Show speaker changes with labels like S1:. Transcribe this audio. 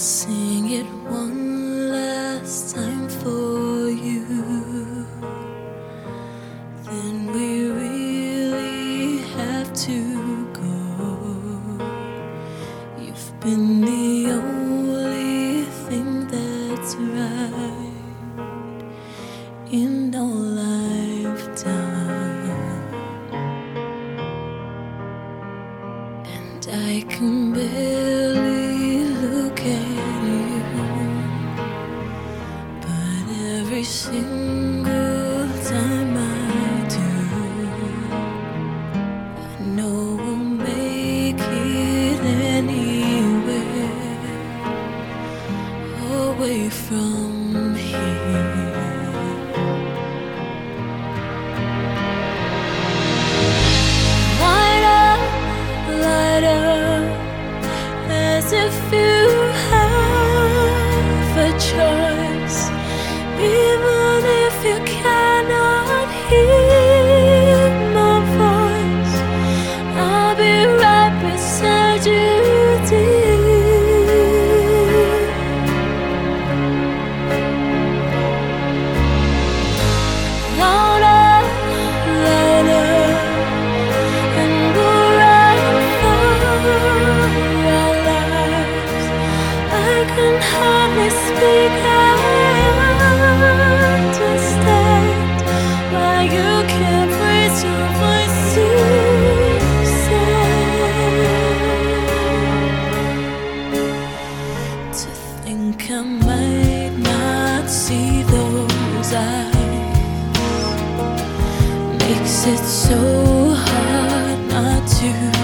S1: sing it one last time for you. Then we really have to go. You've been the only thing that's right in our lifetime, and I can barely look at you, but every single time I do, I know we'll make it anywhere away from here. Light up, as if you have a choice, even if you cannot hear my voice. I'll be right beside you, dear. Louder, louder, and we'll run for our lives. I can hardly speak, I understand why you can't raise your voice to say. To think I might not see those eyes makes it so hard not to